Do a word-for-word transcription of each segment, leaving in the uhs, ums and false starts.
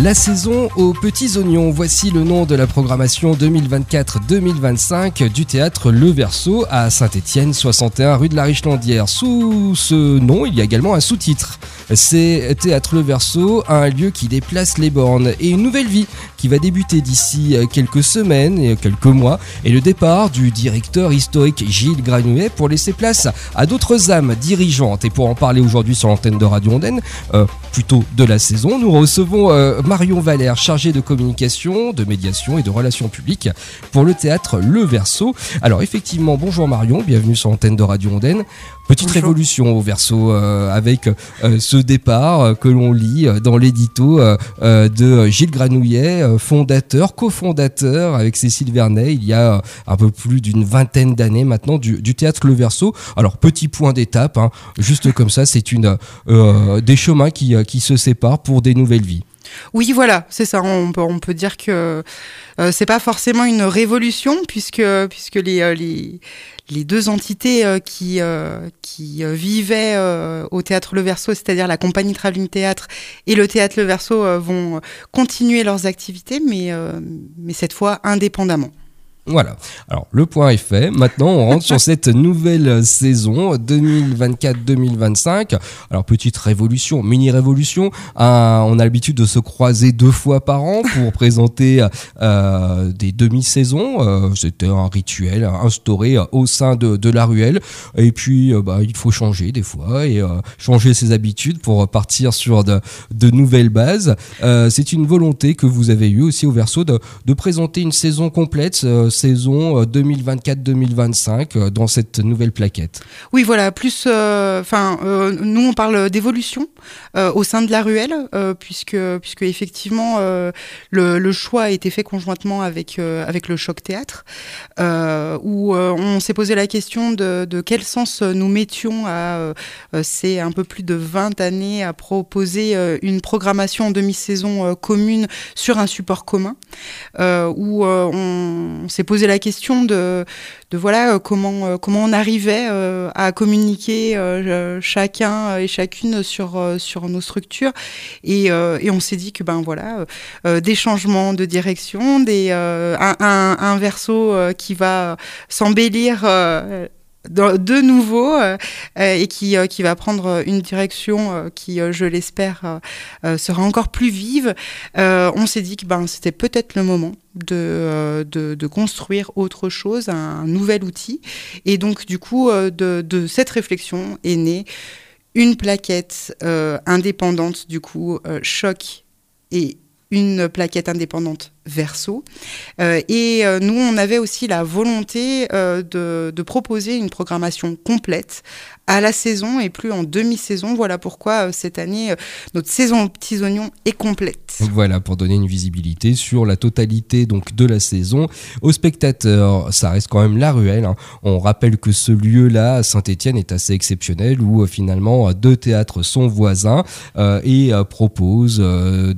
La saison aux petits oignons, voici le nom de la programmation deux mille vingt-quatre deux mille vingt-cinq du théâtre Le Verso à Saint-Étienne, soixante et un rue de la Richlandière. Sous ce nom, il y a également un sous-titre. C'est Théâtre Le Verso, un lieu qui déplace les bornes et une nouvelle vie qui va débuter d'ici quelques semaines et quelques mois et le départ du directeur historique Gilles Granouillet pour laisser place à d'autres âmes dirigeantes. Et pour en parler aujourd'hui sur l'antenne de Radio Ondaine, euh, plutôt de la saison, nous recevons euh, Marion Valère, chargée de communication, de médiation et de relations publiques pour le théâtre Le Verso. Alors effectivement, bonjour Marion, bienvenue sur l'antenne de Radio Ondaine. Petite bonjour. Révolution au Verso euh, avec euh, ce départ euh, que l'on lit euh, dans l'édito euh, euh, de Gilles Granouillet, euh, fondateur, cofondateur avec Cécile Vernet, il y a euh, un peu plus d'une vingtaine d'années maintenant du, du théâtre Le Verso. Alors petit point d'étape, hein, juste comme ça, c'est une euh, des chemins qui, qui se séparent pour des nouvelles vies. Oui, voilà, c'est ça. On peut, on peut dire que euh, c'est pas forcément une révolution puisque puisque les euh, les les deux entités euh, qui euh, qui euh, vivaient euh, au théâtre Le Verso, c'est-à-dire la compagnie Travelling Théâtre et le théâtre Le Verso, euh, vont continuer leurs activités, mais euh, mais cette fois indépendamment. Voilà, alors le point est fait, maintenant on rentre sur cette nouvelle saison deux mille vingt-quatre deux mille vingt-cinq. Alors petite révolution, mini-révolution, euh, on a l'habitude de se croiser deux fois par an pour présenter euh, des demi-saisons, euh, c'était un rituel instauré au sein de, de la ruelle, et puis euh, bah, il faut changer des fois, et euh, changer ses habitudes pour partir sur de, de nouvelles bases. Euh, c'est une volonté que vous avez eue aussi au Verso de, de présenter une saison complète, euh, saison deux mille vingt-quatre deux mille vingt-cinq euh, dans cette nouvelle plaquette. Oui, voilà, plus, enfin, euh, euh, nous on parle d'évolution euh, au sein de la ruelle, euh, puisque, puisque effectivement euh, le, le choix a été fait conjointement avec euh, avec le Choc Théâtre, euh, où euh, on s'est posé la question de, de quel sens nous mettions à euh, ces un peu plus de vingt années à proposer euh, une programmation en demi-saison euh, commune sur un support commun, euh, où euh, on, on s'est poser la question de, de voilà euh, comment euh, comment on arrivait euh, à communiquer euh, chacun et chacune sur euh, sur nos structures, et euh, et on s'est dit que ben voilà euh, des changements de direction, des euh, un, un, un verso euh, qui va s'embellir euh, de nouveau euh, et qui euh, qui va prendre une direction euh, qui euh, je l'espère euh, sera encore plus vive. Euh, on s'est dit que ben c'était peut-être le moment de euh, de, de construire autre chose, un, un nouvel outil, et donc du coup euh, de de cette réflexion est née une plaquette euh, indépendante, du coup euh, Choc, et une plaquette indépendante Verso. Euh, et euh, nous, on avait aussi la volonté euh, de, de proposer une programmation complète à la saison et plus en demi-saison. Voilà pourquoi euh, cette année, euh, notre saison aux petits oignons est complète. Voilà, pour donner une visibilité sur la totalité donc, de la saison. Aux spectateurs, ça reste quand même la ruelle, hein. On rappelle que ce lieu-là, à Saint-Étienne, est assez exceptionnel, où euh, finalement deux théâtres sont voisins euh, et euh, proposent euh,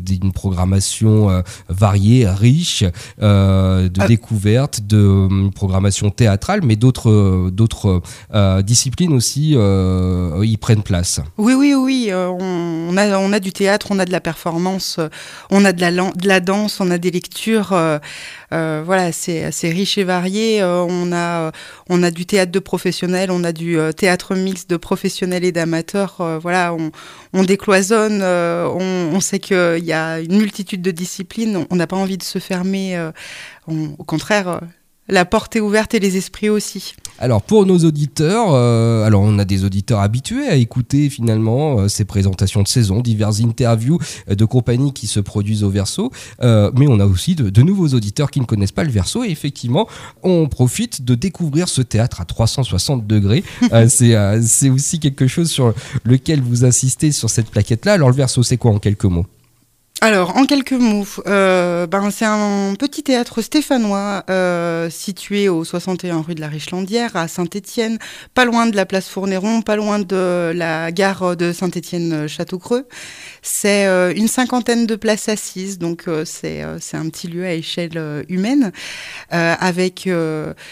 une programmation euh, variée, riche, euh, de ah. découvertes, de euh, programmation théâtrale, mais d'autres, d'autres euh, disciplines aussi euh, y prennent place. Oui, oui, oui. Euh, on, on, a, on a du théâtre, on a de la performance, euh, on a de la, de la danse, on a des lectures. Euh, euh, voilà, c'est assez riche et varié. Euh, on, a, on a du théâtre de professionnels, on a du euh, théâtre mixte de professionnels et d'amateurs. Euh, voilà, on, on décloisonne. Euh, on, on sait qu'il y a une multitude de disciplines. On n'a pas envie de se fermer. Euh, on, au contraire, euh, la porte est ouverte et les esprits aussi. Alors pour nos auditeurs, euh, alors on a des auditeurs habitués à écouter finalement euh, ces présentations de saison, diverses interviews euh, de compagnies qui se produisent au Verso, euh, mais on a aussi de, de nouveaux auditeurs qui ne connaissent pas le Verso, et effectivement on profite de découvrir ce théâtre à trois cent soixante degrés. euh, c'est, euh, c'est aussi quelque chose sur lequel vous insistez sur cette plaquette-là. Alors le Verso, c'est quoi en quelques mots ? Alors, en quelques mots, euh, ben, c'est un petit théâtre stéphanois euh, situé au soixante et un rue de la Richlandière, à Saint-Étienne, pas loin de la place Fournéron, pas loin de la gare de Saint-Étienne-Châteaucreux. C'est euh, une cinquantaine de places assises, donc euh, c'est, euh, c'est un petit lieu à échelle euh, humaine, euh, avec... Euh,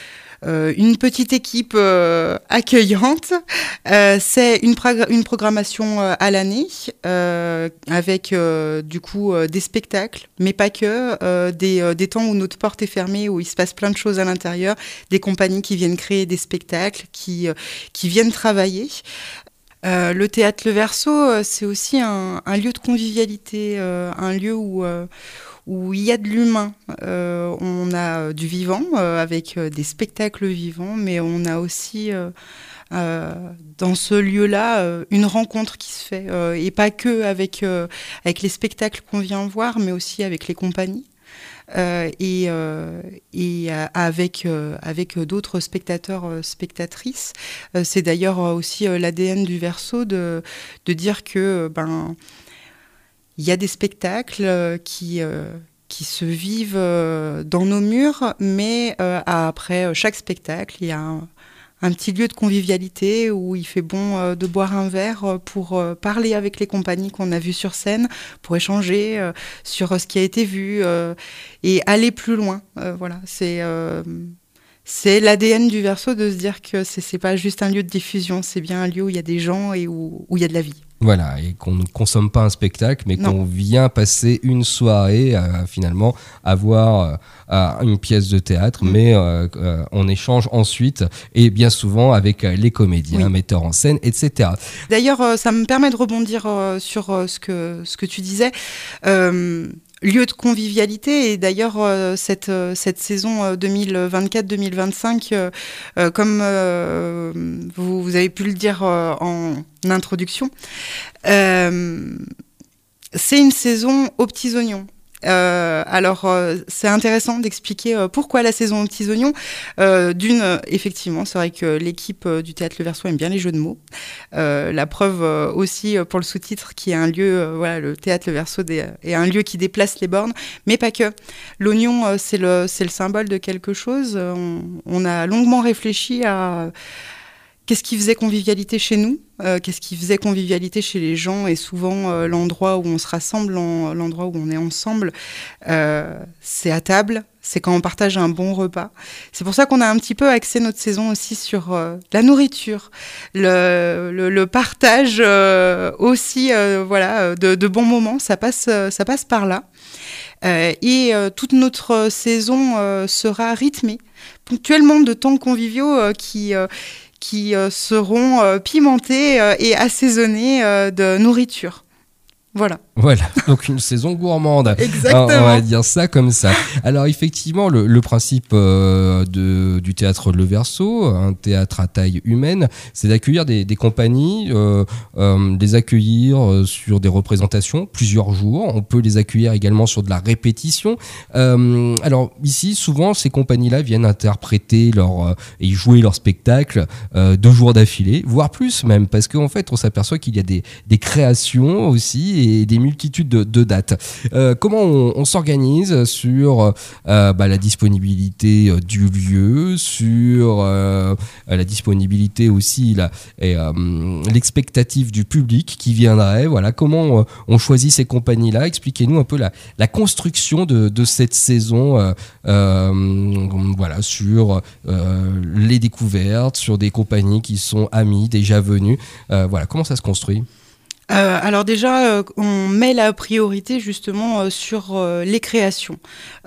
euh, une petite équipe euh, accueillante. Euh, c'est une, prog- une programmation euh, à l'année euh, avec euh, du coup euh, des spectacles, mais pas que, euh, des, euh, des temps où notre porte est fermée, où il se passe plein de choses à l'intérieur, des compagnies qui viennent créer des spectacles, qui, euh, qui viennent travailler. Euh, le théâtre Le Verso, euh, c'est aussi un, un lieu de convivialité, euh, un lieu où, euh, où il y a de l'humain. Euh, on a du vivant euh, avec euh, des spectacles vivants, mais on a aussi euh, euh, dans ce lieu-là euh, une rencontre qui se fait, euh, et pas que avec, euh, avec les spectacles qu'on vient voir, mais aussi avec les compagnies. Euh, et, euh, et euh, avec, euh, avec d'autres spectateurs, euh, spectatrices. Euh, c'est d'ailleurs aussi euh, l'A D N du Verso de, de dire que ben, il y a des spectacles euh, qui, euh, qui se vivent euh, dans nos murs, mais euh, après chaque spectacle, il y a un, un petit lieu de convivialité où il fait bon euh, de boire un verre pour euh, parler avec les compagnies qu'on a vues sur scène, pour échanger euh, sur euh, ce qui a été vu euh, et aller plus loin. Euh, voilà, c'est euh, c'est l'A D N du Verso de se dire que c'est c'est pas juste un lieu de diffusion, c'est bien un lieu où il y a des gens et où, où il y a de la vie. Voilà, et qu'on ne consomme pas un spectacle, mais Non. qu'on vient passer une soirée, euh, finalement, à voir euh, une pièce de théâtre, mmh. mais euh, euh, on échange ensuite, et bien souvent avec les comédiens, oui. metteurs en scène, et cetera. D'ailleurs, euh, ça me permet de rebondir euh, sur euh, ce que, ce que tu disais. Euh, lieu de convivialité, et d'ailleurs euh, cette, euh, cette saison euh, deux mille vingt-quatre deux mille vingt-cinq, euh, euh, comme euh, vous, vous avez pu le dire euh, en introduction, euh, c'est une saison aux petits oignons. Euh, alors, euh, c'est intéressant d'expliquer euh, pourquoi la saison aux petits oignons. Euh, d'une, euh, effectivement, c'est vrai que l'équipe euh, du Théâtre Le Verso aime bien les jeux de mots. Euh, la preuve euh, aussi euh, pour le sous-titre, qui est un lieu, euh, voilà, le Théâtre Le Verso des, est un lieu qui déplace les bornes, mais pas que. L'oignon, euh, c'est le, c'est le symbole de quelque chose. On, on a longuement réfléchi à qu'est-ce qui faisait convivialité chez nous, euh, qu'est-ce qui faisait convivialité chez les gens, et souvent euh, l'endroit où on se rassemble, en, l'endroit où on est ensemble, euh, c'est à table, c'est quand on partage un bon repas. C'est pour ça qu'on a un petit peu axé notre saison aussi sur euh, la nourriture, le, le, le partage euh, aussi, euh, voilà, de, de bons moments, ça passe, ça passe par là. Euh, et euh, toute notre saison euh, sera rythmée ponctuellement de temps conviviaux euh, qui... Euh, qui euh, seront euh, pimentés euh, et assaisonnés euh, de nourriture. Voilà. Voilà, donc une saison gourmande. Exactement. On va dire ça comme ça. Alors effectivement, le, le principe euh, de, du théâtre Le Verso, un théâtre à taille humaine, c'est d'accueillir des, des compagnies, euh, euh, les accueillir euh, sur des représentations plusieurs jours. On peut les accueillir également sur de la répétition. Euh, alors ici, souvent, ces compagnies-là viennent interpréter leur, euh, et jouer leur spectacle euh, deux jours d'affilée, voire plus même, parce qu'en fait, on s'aperçoit qu'il y a des, des créations aussi et des multitude de, de dates. Euh, comment on, on s'organise sur euh, bah, la disponibilité euh, du lieu, sur euh, la disponibilité aussi la, et, euh, l'expectative du public qui viendrait. Voilà, comment euh, on choisit ces compagnies-là? Expliquez-nous un peu la, la construction de, de cette saison, euh, euh, voilà, sur euh, les découvertes, sur des compagnies qui sont amies, déjà venues. Euh, voilà, comment ça se construit? Euh, alors déjà, euh, on met la priorité justement euh, sur euh, les créations.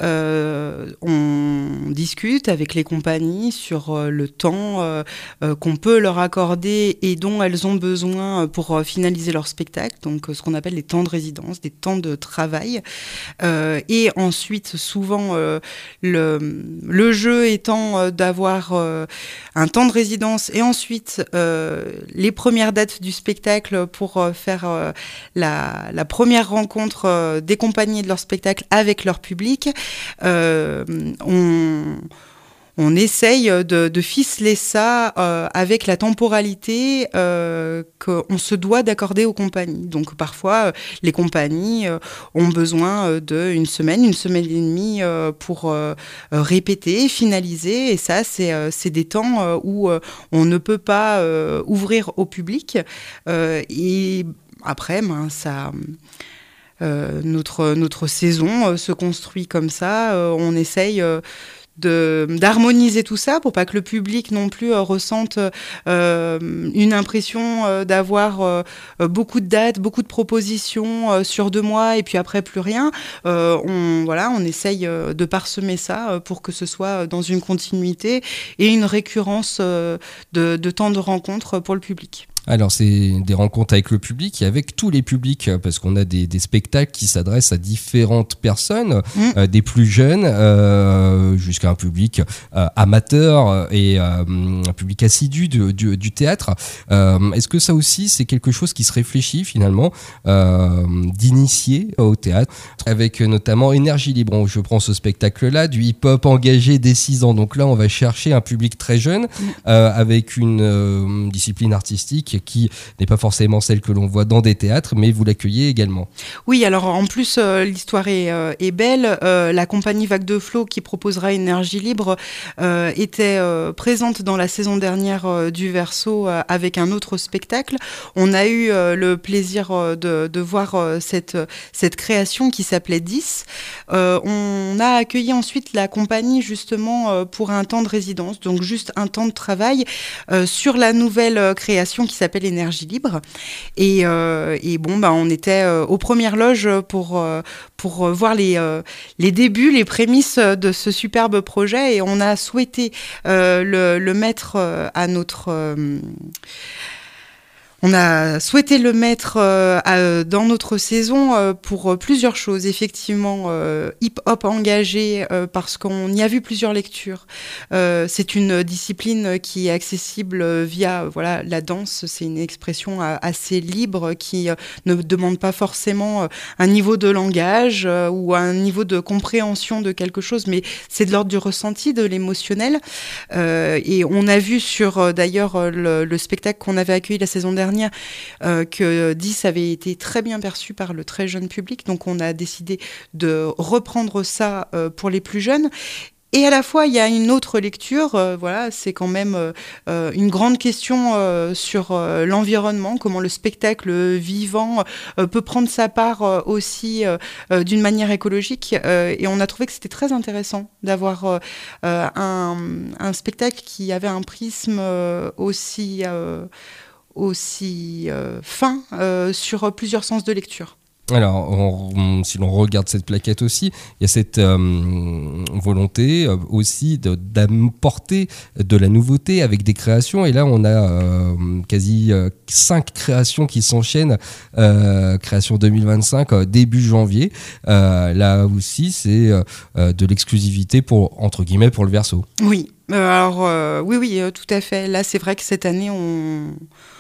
Euh, on discute avec les compagnies sur euh, le temps euh, euh, qu'on peut leur accorder et dont elles ont besoin pour euh, finaliser leur spectacle, donc euh, ce qu'on appelle les temps de résidence, des temps de travail. Euh, et ensuite, souvent, euh, le, le jeu étant euh, d'avoir euh, un temps de résidence et ensuite euh, les premières dates du spectacle pour euh, faire faire euh, la, la première rencontre euh, des compagnies de leur spectacle avec leur public. Euh, on, on essaye de, de ficeler ça euh, avec la temporalité euh, qu'on se doit d'accorder aux compagnies. Donc parfois, euh, les compagnies euh, ont besoin d'une semaine, une semaine et demie euh, pour euh, répéter, finaliser. Et ça, c'est, euh, c'est des temps euh, où euh, on ne peut pas euh, ouvrir au public. Euh, et après, ben, ça... Euh, notre, notre saison euh, se construit comme ça. Euh, on essaye... Euh, de, d'harmoniser tout ça pour pas que le public non plus euh, ressente euh, une impression euh, d'avoir euh, beaucoup de dates, beaucoup de propositions euh, sur deux mois et puis après plus rien. Euh, on, voilà, on essaye euh, de parsemer ça euh, pour que ce soit dans une continuité et une récurrence euh, de, de temps de rencontres pour le public. Alors, c'est des rencontres avec le public et avec tous les publics, parce qu'on a des, des spectacles qui s'adressent à différentes personnes, mmh. euh, des plus jeunes euh, jusqu'à un public euh, amateur et euh, un public assidu du, du, du théâtre. Euh, est-ce que ça aussi, c'est quelque chose qui se réfléchit finalement euh, d'initier au théâtre, avec notamment Énergie Libre? Bon, je prends ce spectacle-là, du hip-hop engagé dès six ans. Donc là, on va chercher un public très jeune mmh. euh, avec une euh, discipline artistique qui n'est pas forcément celle que l'on voit dans des théâtres, mais vous l'accueillez également. Oui, alors en plus, euh, l'histoire est, euh, est belle. Euh, la compagnie Vague de Flow, qui proposera Énergie Libre, euh, était euh, présente dans la saison dernière euh, du Verseau euh, avec un autre spectacle. On a eu euh, le plaisir euh, de, de voir euh, cette, cette création qui s'appelait dix. Euh, on a accueilli ensuite la compagnie justement euh, pour un temps de résidence, donc juste un temps de travail euh, sur la nouvelle euh, création qui s'appelle Énergie Libre. Et, euh, et bon, bah, on était euh, aux premières loges pour, euh, pour euh, voir les, euh, les débuts, les prémices de ce superbe projet. Et on a souhaité euh, le, le mettre euh, à notre... Euh, On a souhaité le mettre euh, à, dans notre saison euh, pour plusieurs choses. Effectivement, euh, hip-hop engagé euh, parce qu'on y a vu plusieurs lectures. Euh, c'est une discipline qui est accessible via voilà, la danse. C'est une expression assez libre qui euh, ne demande pas forcément un niveau de langage euh, ou un niveau de compréhension de quelque chose, mais c'est de l'ordre du ressenti, de l'émotionnel. Euh, et on a vu sur euh, d'ailleurs le, le spectacle qu'on avait accueilli la saison dernière Euh, que dix avait été très bien perçu par le très jeune public. Donc on a décidé de reprendre ça euh, pour les plus jeunes. Et à la fois, il y a une autre lecture, euh, voilà, c'est quand même euh, une grande question euh, sur euh, l'environnement, comment le spectacle vivant euh, peut prendre sa part euh, aussi euh, euh, d'une manière écologique. Euh, et on a trouvé que c'était très intéressant d'avoir euh, un, un spectacle qui avait un prisme euh, aussi... Euh, aussi euh, fin euh, sur plusieurs sens de lecture. Alors, on, on, si l'on regarde cette plaquette aussi, il y a cette euh, volonté euh, aussi de, d'apporter de la nouveauté avec des créations. Et là, on a euh, quasi euh, cinq créations qui s'enchaînent. Euh, création deux mille vingt-cinq, euh, début janvier. Euh, là aussi, c'est euh, de l'exclusivité pour, entre guillemets, pour le Verseau. Oui, euh, alors euh, oui, oui, euh, tout à fait. Là, c'est vrai que cette année, on...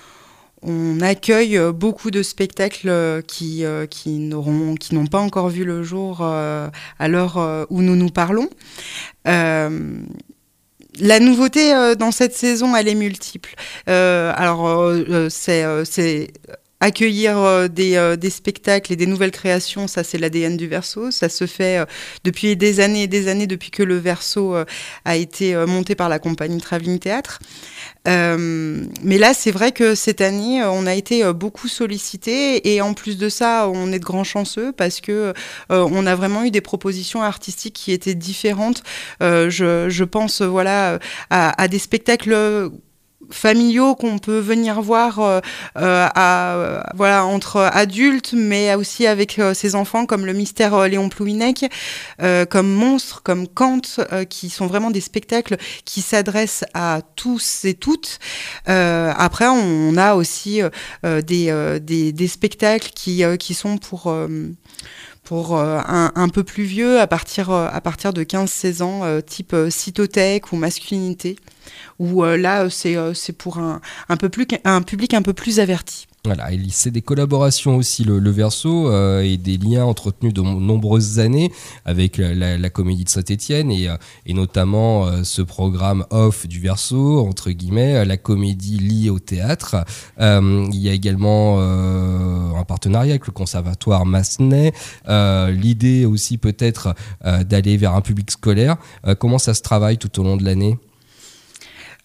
On accueille beaucoup de spectacles qui, euh, qui, n'auront, qui n'ont pas encore vu le jour euh, à l'heure euh, où nous nous parlons. Euh, la nouveauté euh, dans cette saison, elle est multiple. Euh, alors, euh, c'est... Euh, c'est accueillir euh, des, euh, des spectacles et des nouvelles créations, ça c'est l'A D N du Verseau. Ça se fait euh, depuis des années et des années, depuis que le Verseau euh, a été euh, monté par la compagnie Travelling Théâtre. Euh, mais là, c'est vrai que cette année, on a été beaucoup sollicité et en plus de ça, on est de grands chanceux parce que euh, on a vraiment eu des propositions artistiques qui étaient différentes. Euh, je, je pense, voilà, à, à des spectacles familiaux qu'on peut venir voir euh, à, euh, voilà, entre adultes, mais aussi avec euh, ses enfants, comme le Mystère euh, Léon Plouhinec, euh, comme Monstre, comme Kant, euh, qui sont vraiment des spectacles qui s'adressent à tous et toutes. Euh, après, on, on a aussi euh, des, euh, des, des spectacles qui, euh, qui sont pour... Euh, pour euh, un, un peu plus vieux, à partir, euh, à partir de quinze seize ans, euh, type euh, Cytothèque ou Masculinité, où euh, là, c'est, euh, c'est pour un, un, peu plus, un public un peu plus averti. Voilà, c'est des collaborations aussi, le, le Verseau, euh, et des liens entretenus de nombreuses années avec la, la, la Comédie de Saint-Étienne et, et notamment euh, ce programme off du Verseau, entre guillemets, la comédie liée au théâtre. Euh, il y a également euh, un partenariat avec le Conservatoire Massenet. Euh, l'idée aussi peut-être euh, d'aller vers un public scolaire. Euh, comment ça se travaille tout au long de l'année ?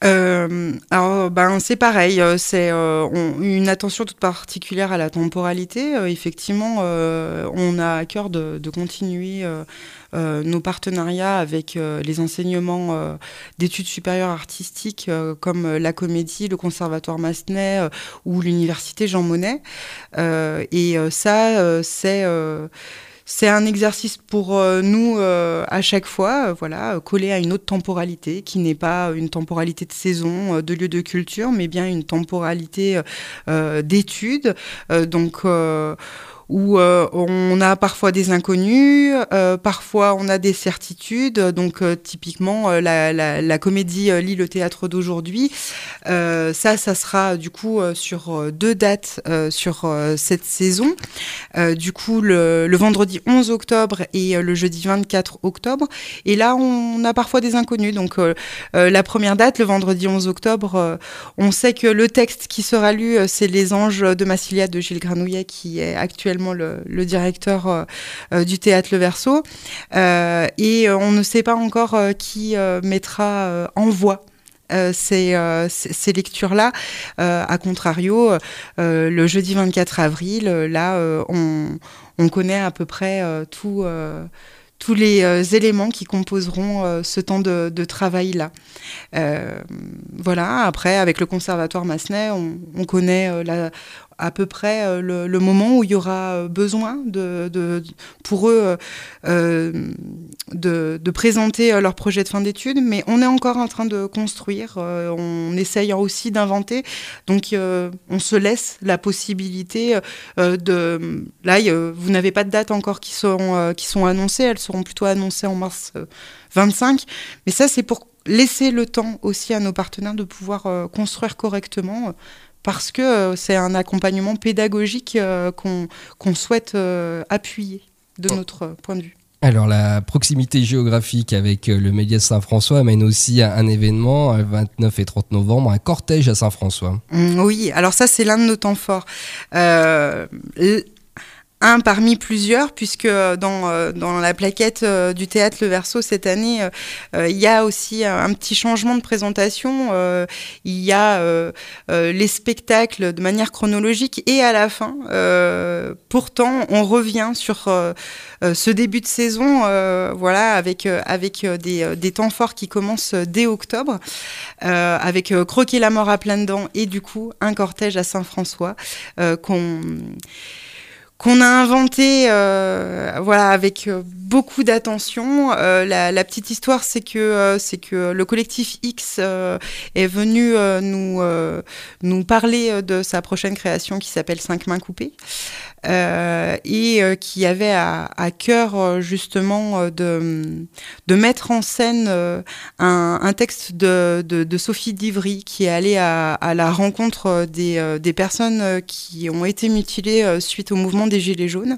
Euh, alors, ben, c'est pareil, c'est euh, on, une attention toute particulière à la temporalité. Euh, effectivement, euh, on a à cœur de, de continuer euh, euh, nos partenariats avec euh, les enseignements euh, d'études supérieures artistiques euh, comme euh, la Comédie, le Conservatoire Massenet euh, ou l'Université Jean Monnet. Euh, et euh, ça, euh, c'est... Euh, C'est un exercice pour euh, nous euh, à chaque fois, euh, voilà, coller à une autre temporalité qui n'est pas une temporalité de saison, euh, de lieu de culture, mais bien une temporalité euh, d'études. Euh, donc euh, où euh, on a parfois des inconnus, euh, parfois on a des certitudes. Donc euh, typiquement euh, la, la, la comédie euh, lit le théâtre d'aujourd'hui. Euh, ça, ça sera du coup euh, sur deux dates euh, sur euh, cette saison. Euh, du coup le, le vendredi onze octobre et euh, le jeudi vingt-quatre octobre. Et là on a parfois des inconnus. Donc euh, euh, la première date, le vendredi onze octobre, euh, on sait que le texte qui sera lu, euh, c'est Les Anges de Massilia de Gilles Granouillet, qui est actuellement Le, le directeur euh, euh, du théâtre Le Verseau. Euh, et euh, on ne sait pas encore euh, qui euh, mettra euh, en voix euh, ces, euh, ces lectures-là. Euh, à contrario, euh, le jeudi vingt-quatre avril, euh, là, euh, on, on connaît à peu près euh, tout... Euh, tous les euh, éléments qui composeront euh, ce temps de, de travail-là. Euh, voilà, après, avec le Conservatoire Massenet, on, on connaît euh, la, à peu près euh, le, le moment où il y aura besoin de, de, pour eux euh, de, de présenter leur projet de fin d'études, mais on est encore en train de construire, euh, on essaye aussi d'inventer, donc euh, on se laisse la possibilité euh, de... Là, euh, vous n'avez pas de date encore qui sont, euh, qui sont annoncées, elles seront plutôt annoncées en mars euh, vingt-cinq, mais ça c'est pour laisser le temps aussi à nos partenaires de pouvoir euh, construire correctement, euh, parce que euh, c'est un accompagnement pédagogique euh, qu'on, qu'on souhaite euh, appuyer de oh. notre point de vue. Alors la proximité géographique avec le Méliès Saint-François amène aussi à un événement, le vingt-neuf et trente novembre, un cortège à Saint-François. Mmh, oui, alors ça c'est l'un de nos temps forts. Euh, l- Un parmi plusieurs, puisque dans, dans la plaquette du théâtre Le Verseau cette année, euh, il y a aussi un petit changement de présentation. Euh, il y a euh, euh, les spectacles de manière chronologique et à la fin. Euh, pourtant, on revient sur euh, ce début de saison, euh, voilà, avec, avec des, des temps forts qui commencent dès octobre, euh, avec euh, Croquer la mort à pleines dents et du coup un cortège à Saint-François euh, qu'on... qu'on a inventé euh, voilà, avec euh, beaucoup d'attention. Euh, la, la petite histoire, c'est que, euh, c'est que le collectif X euh, est venu euh, nous, euh, nous parler de sa prochaine création qui s'appelle Cinq mains coupées. Euh, et euh, qui avait à, à cœur euh, justement euh, de, de mettre en scène euh, un, un texte de, de, de Sophie Divry qui est allée à, à la rencontre des, euh, des personnes euh, qui ont été mutilées euh, suite au mouvement des Gilets jaunes.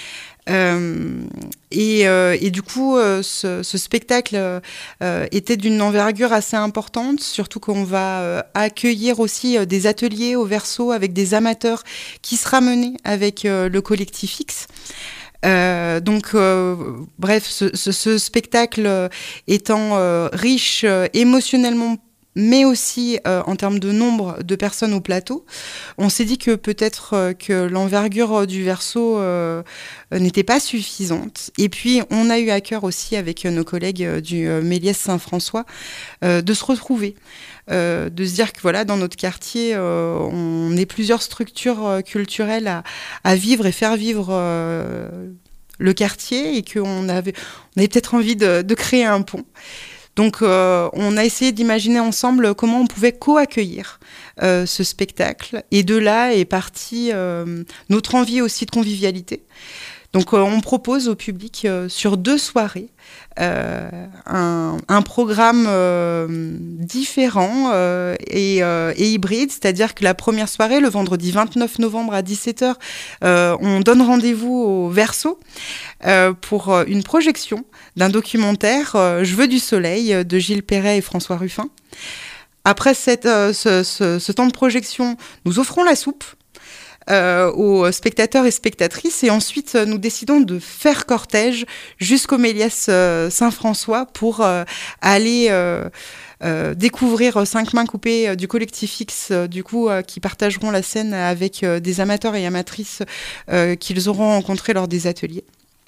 Euh, et, euh, et du coup, euh, ce, ce spectacle euh, était d'une envergure assez importante, surtout qu'on va euh, accueillir aussi euh, des ateliers au Verseau avec des amateurs qui sera mené avec euh, le collectif X. Euh, donc, euh, bref, ce, ce, ce spectacle euh, étant euh, riche euh, émotionnellement, mais aussi euh, en termes de nombre de personnes au plateau, on s'est dit que peut-être euh, que l'envergure du Verseau euh, n'était pas suffisante. Et puis, on a eu à cœur aussi, avec nos collègues euh, du euh, Méliès Saint-François, euh, de se retrouver. Euh, de se dire que voilà, dans notre quartier, euh, on est plusieurs structures euh, culturelles à, à vivre et faire vivre euh, le quartier, et qu'on avait, on avait peut-être envie de, de créer un pont. Donc, euh, on a essayé d'imaginer ensemble comment on pouvait co-accueillir euh, ce spectacle. Et de là est partie euh, notre envie aussi de convivialité. Donc, euh, on propose au public euh, sur deux soirées euh, un, un programme euh, différent euh, et, euh, et hybride. C'est-à-dire que la première soirée, le vendredi vingt-neuf novembre à dix-sept heures, euh, on donne rendez-vous au Verseau euh, pour une projection d'un documentaire euh, Je veux du soleil de Gilles Perret et François Ruffin. Après cette, euh, ce, ce, ce temps de projection, nous offrons la soupe. euh, aux spectateurs et spectatrices. Et ensuite, nous décidons de faire cortège jusqu'au Méliès euh, Saint-François pour euh, aller... Euh, Euh, découvrir Cinq Mains Coupées euh, du collectif X, euh, du coup, euh, qui partageront la scène avec euh, des amateurs et amatrices euh, qu'ils auront rencontrés lors des ateliers.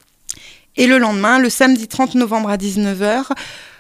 Et le lendemain, le samedi trente novembre à dix-neuf heures,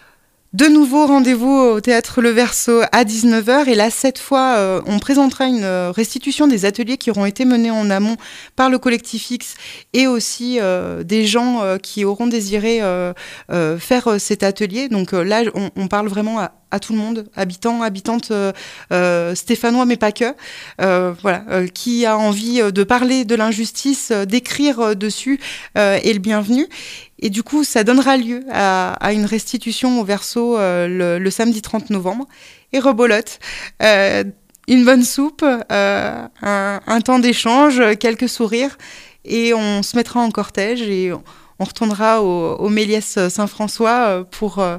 de nouveau rendez-vous au Théâtre Le Verso à dix-neuf heures. Et là, cette fois, euh, on présentera une restitution des ateliers qui auront été menés en amont par le collectif X et aussi euh, des gens euh, qui auront désiré euh, euh, faire euh, cet atelier. Donc euh, là, on, on parle vraiment à à tout le monde, habitants, habitantes euh, euh, stéphanois, mais pas que, euh, voilà, euh, qui a envie de parler de l'injustice, euh, d'écrire euh, dessus, euh, est le bienvenu. Et du coup, ça donnera lieu à, à une restitution au Verso euh, le, le samedi trente novembre. Et rebolote, euh, une bonne soupe, euh, un, un temps d'échange, quelques sourires, et on se mettra en cortège et on retournera au, au Méliès Saint-François pour... Euh,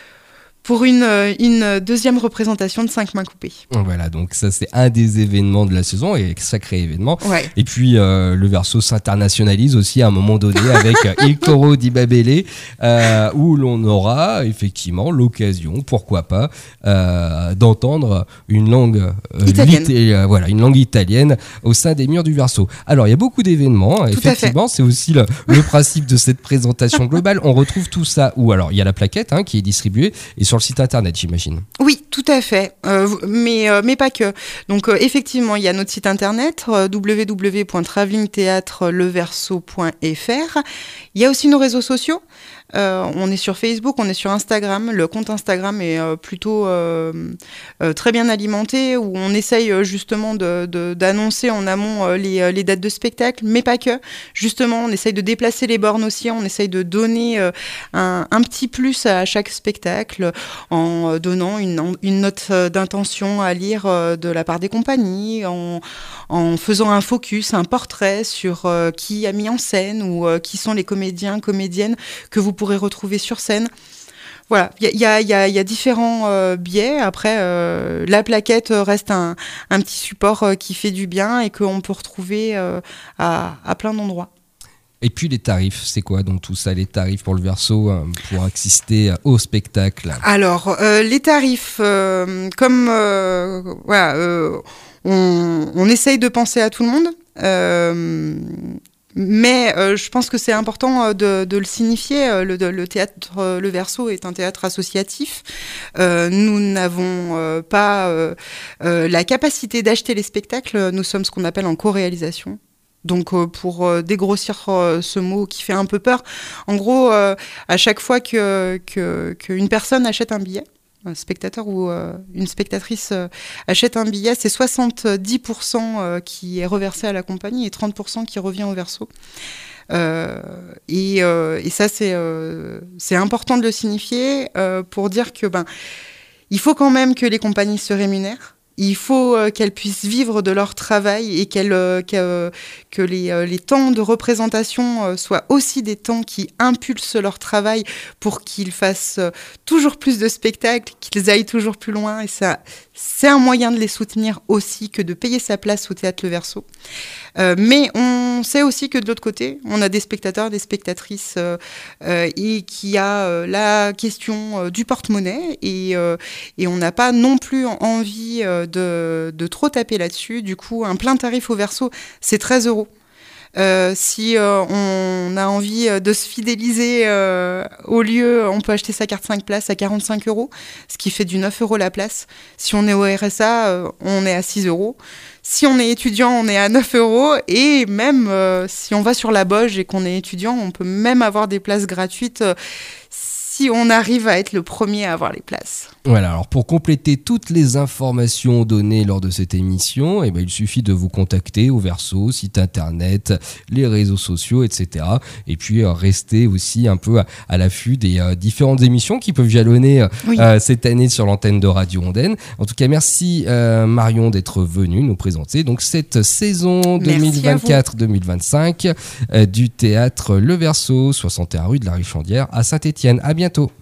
pour une, une deuxième représentation de Cinq Mains Coupées. Voilà, donc ça c'est un des événements de la saison, et sacré événement. Ouais. Et puis euh, le Verso s'internationalise aussi à un moment donné avec Il Coro di Babele, euh, où l'on aura effectivement l'occasion, pourquoi pas, euh, d'entendre une langue euh, italienne. Lit- euh, voilà, une langue italienne au sein des murs du Verso. Alors il y a beaucoup d'événements, tout effectivement, c'est aussi le, le principe de cette présentation globale. On retrouve tout ça où alors il y a la plaquette hein, qui est distribuée et sur le site internet, j'imagine. Oui, tout à fait, euh, mais, euh, mais pas que. Donc euh, effectivement, il y a notre site internet euh, w w w point travelling théâtre le verso point f r. Il y a aussi nos réseaux sociaux. Euh, on est sur Facebook, on est sur Instagram. Le compte Instagram est euh, plutôt euh, euh, très bien alimenté, où on essaye euh, justement de, de, d'annoncer en amont euh, les, les dates de spectacle, mais pas que. Justement, on essaye de déplacer les bornes aussi, on essaye de donner euh, un, un petit plus à chaque spectacle en donnant une, une note d'intention à lire euh, de la part des compagnies, en, en faisant un focus, un portrait sur euh, qui a mis en scène ou euh, qui sont les comédiens, comédiennes que vous pourrez retrouver sur scène. Voilà, il y a, y, a, y a différents euh, biais. Après, euh, la plaquette reste un, un petit support euh, qui fait du bien et qu'on peut retrouver euh, à, à plein d'endroits. Et puis les tarifs, c'est quoi donc tout ça, les tarifs pour le Verso, euh, pour assister au spectacle? Alors, euh, les tarifs, euh, comme euh, voilà, euh, on, on essaye de penser à tout le monde. Euh, Mais euh, je pense que c'est important euh, de, de le signifier. Euh, le, le théâtre euh, Le Verso est un théâtre associatif. Euh, nous n'avons euh, pas euh, euh, la capacité d'acheter les spectacles. Nous sommes ce qu'on appelle en co-réalisation. Donc euh, pour euh, dégrossir euh, ce mot qui fait un peu peur, en gros, euh, à chaque fois que, que, qu'une personne achète un billet, un spectateur ou euh, une spectatrice euh, achète un billet, c'est soixante-dix pour cent euh, qui est reversé à la compagnie et trente pour cent qui revient au Verso. Euh, et, euh, et ça, c'est, euh, c'est important de le signifier euh, pour dire que ben, il faut quand même que les compagnies se rémunèrent. Il faut euh, qu'elles puissent vivre de leur travail et qu'elles, euh, que, que les, euh, les temps de représentation euh, soient aussi des temps qui impulsent leur travail pour qu'ils fassent euh, toujours plus de spectacles, qu'ils aillent toujours plus loin. Et ça, c'est un moyen de les soutenir aussi que de payer sa place au Théâtre Le Verso. Euh, mais on sait aussi que de l'autre côté, on a des spectateurs, des spectatrices euh, euh, et qu'il y a euh, la question euh, du porte-monnaie et, euh, et on n'a pas non plus envie euh, de, de trop taper là-dessus. Du coup, un plein tarif au Verso, c'est treize euros. Euh, si euh, on a envie de se fidéliser euh, au lieu, on peut acheter sa carte cinq places à quarante-cinq euros, ce qui fait du neuf euros la place. Si on est au R S A, euh, on est à six euros. Si on est étudiant, on est à neuf euros. Et même euh, si on va sur la Boge et qu'on est étudiant, on peut même avoir des places gratuites euh, si on arrive à être le premier à avoir les places. Voilà, alors pour compléter toutes les informations données lors de cette émission, eh ben, il suffit de vous contacter au Verso, site internet, les réseaux sociaux, et cetera. Et puis euh, rester aussi un peu à, à l'affût des euh, différentes émissions qui peuvent jalonner euh, Oui. euh, cette année sur l'antenne de Radio Ondaine. En tout cas, merci euh, Marion d'être venue nous présenter donc cette saison deux mille vingt-quatre deux mille vingt-cinq euh, du théâtre Le Verso, soixante et un rue de la Richandière à Saint-Étienne. À bientôt.